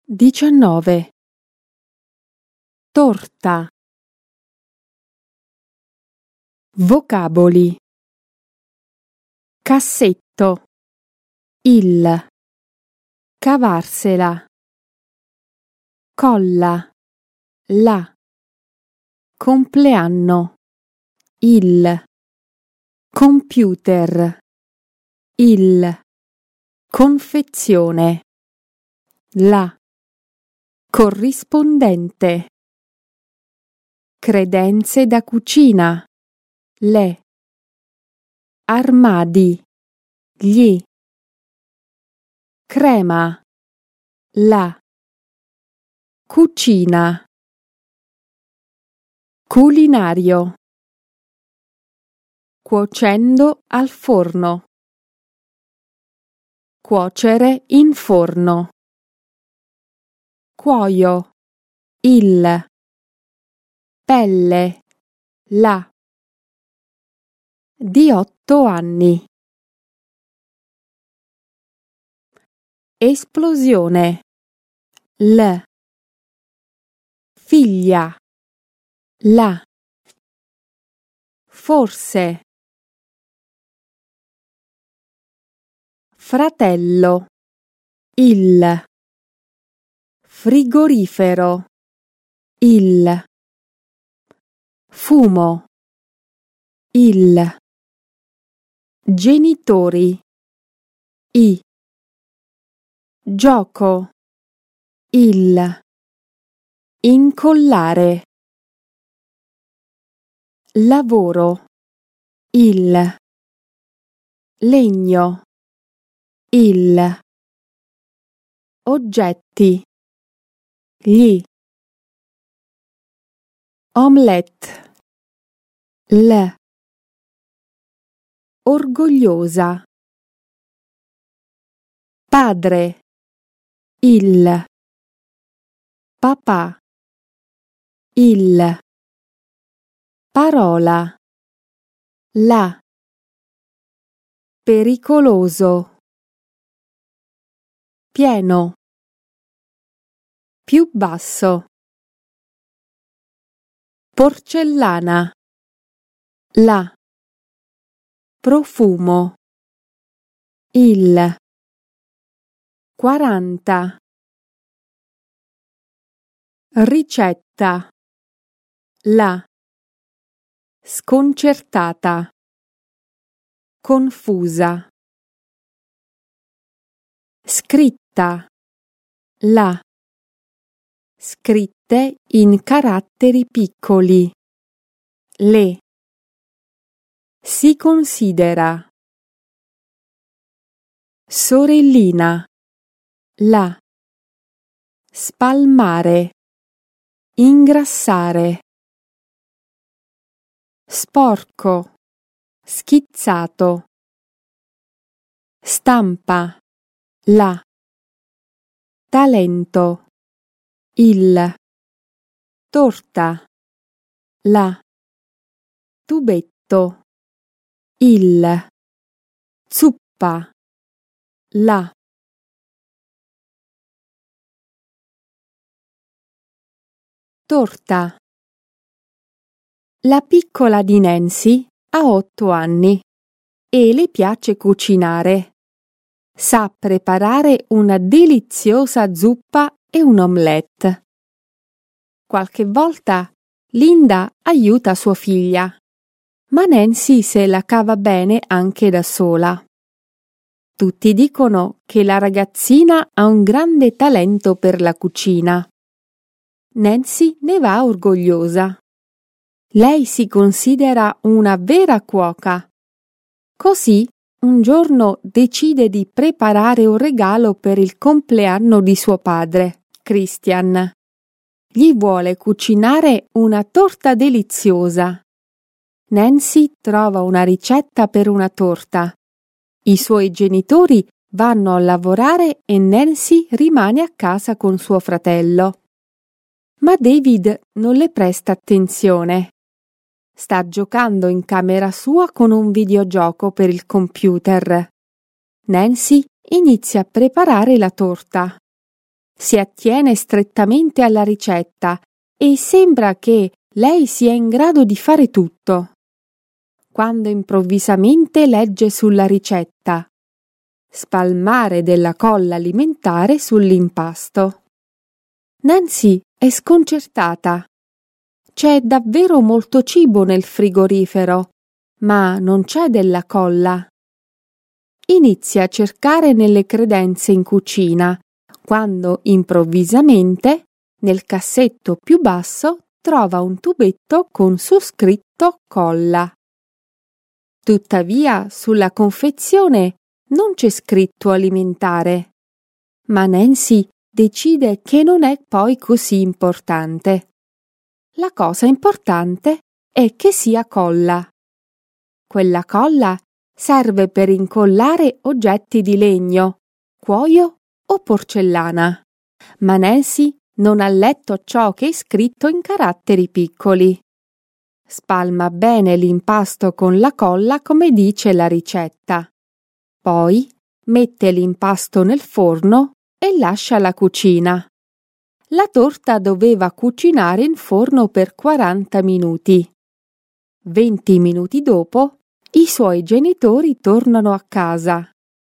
19. Torta. Vocaboli. Cassetto. Il. Cavarsela. Colla. La. Compleanno. Il. Computer. Il. Confezione. La. Corrispondente. Credenze da cucina. Le. Armadi. Gli. Crema. La. Cucina. Culinario. Cuocendo al forno. Cuocere in forno. Cuoio. Il. Pelle. La. Di 8 anni. Esplosione. L. Figlia. La. Forse. Fratello. Il. Frigorifero. Il. Fumo. Il. Genitori. I. Gioco. Il. Incollare. Lavoro. Il. Legno. Il. Oggetti. Gli. Omelette. L. Orgogliosa. Padre. Il. Papà. Il. Parola. La. Pericoloso. Pieno. Più basso. Porcellana. La. Profumo. Il. 40. Ricetta. La. Sconcertata. Confusa. Scritta. La. Scritte in caratteri piccoli. Le. Si considera. Sorellina. La. Spalmare. Ingrassare. Sporco. Schizzato. Stampa. La. Talento. Il. Torta. La. Tubetto. Il. Zuppa. La. Torta. La piccola di Nancy ha 8 anni e le piace cucinare. Sa preparare una deliziosa zuppa e un omelette. Qualche volta Linda aiuta sua figlia, ma Nancy se la cava bene anche da sola. Tutti dicono che la ragazzina ha un grande talento per la cucina. Nancy ne va orgogliosa. Lei si considera una vera cuoca. Così, un giorno decide di preparare un regalo per il compleanno di suo padre, Christian. Gli vuole cucinare una torta deliziosa. Nancy trova una ricetta per una torta. I suoi genitori vanno a lavorare e Nancy rimane a casa con suo fratello. Ma David non le presta attenzione. Sta giocando in camera sua con un videogioco per il computer. Nancy inizia a preparare la torta. si attiene strettamente alla ricetta e sembra che lei sia in grado di fare tutto. Quando improvvisamente legge sulla ricetta: spalmare della colla alimentare sull'impasto. Nancy è sconcertata. C'è davvero molto cibo nel frigorifero, ma non c'è della colla. Inizia a cercare nelle credenze in cucina, quando improvvisamente, nel cassetto più basso, trova un tubetto con su scritto colla. Tuttavia, sulla confezione non c'è scritto alimentare, ma Nancy decide che non è poi così importante. La cosa importante è che sia colla. Quella colla serve per incollare oggetti di legno, cuoio o porcellana, ma Nancy non ha letto ciò che è scritto in caratteri piccoli. Spalma bene l'impasto con la colla come dice la ricetta. Poi mette l'impasto nel forno e lascia la cucina. La torta doveva cucinare in forno per 40 minuti. 20 minuti dopo, i suoi genitori tornano a casa.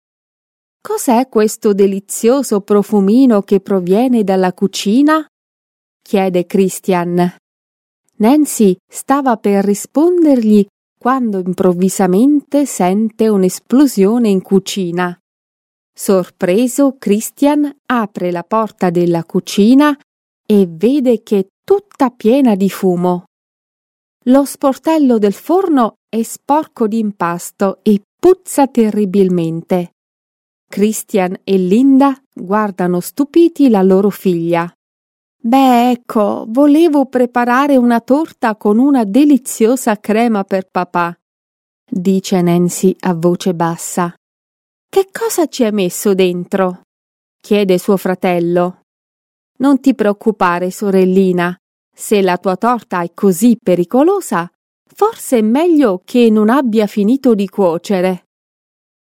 «Cos'è questo delizioso profumino che proviene dalla cucina?» chiede Christian. Nancy stava per rispondergli quando improvvisamente sente un'esplosione in cucina. Sorpreso, Christian apre la porta della cucina e vede che è tutta piena di fumo. Lo sportello del forno è sporco di impasto e puzza terribilmente. Christian e Linda guardano stupiti la loro figlia. «Beh, ecco, volevo preparare una torta con una deliziosa crema per papà», dice Nancy a voce bassa. «Che cosa ci hai messo dentro?» chiede suo fratello. «Non ti preoccupare, sorellina, se la tua torta è così pericolosa, forse è meglio che non abbia finito di cuocere».